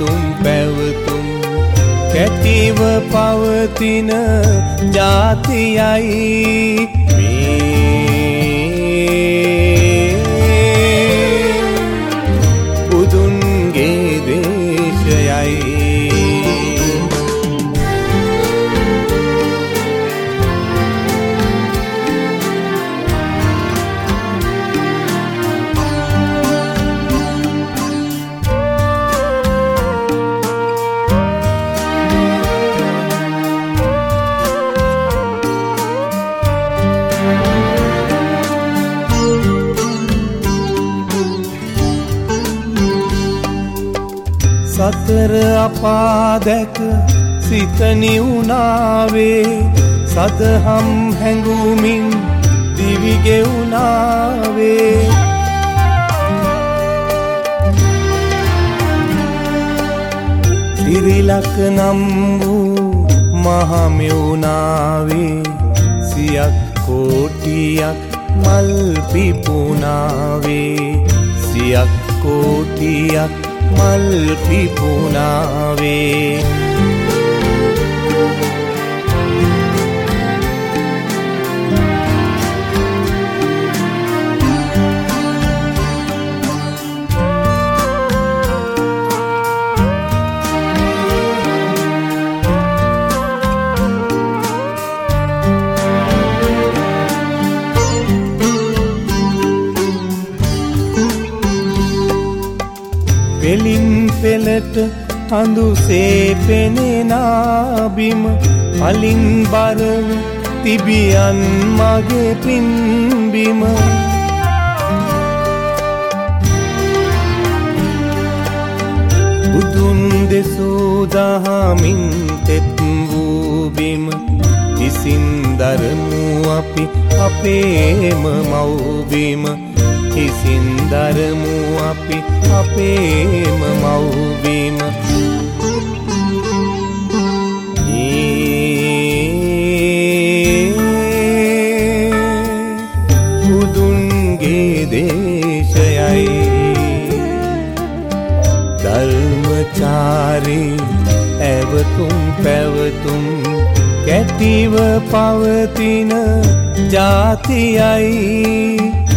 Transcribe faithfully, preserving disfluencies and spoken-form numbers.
ඇවතුම් පැවතුම් කැටිව පවතින ජාතියයි බුදුන්ගේ දේශයයි. සතර අපා දැක සිත නිවුණාවේ සදහම් හැඟුමින් දිවි ගෙවුණාවේ සිරිලක නම් වූ මහමෙවුණාවේ සියක් කෝටියක් මල් පිපුණාවේ සියක් කෝටියක් මල් පිපුණාවේ පෙලින් පෙළට හඳුසේ පෙනෙනා බිම කලින් බරව තිබියන් මගේ පින්බිම බුදුන් දෙසූ දහමින් තෙත් වූ බිම ඉසින් දරමු අපි අපේම මව්බිම ඉසින් දරමු අපි අපේම මව්බිම බුදුන්ගේ දේශයයි ධර්මචාරී ඇවතුම් පැවතුම් කැටිව පවතින ජාතියයි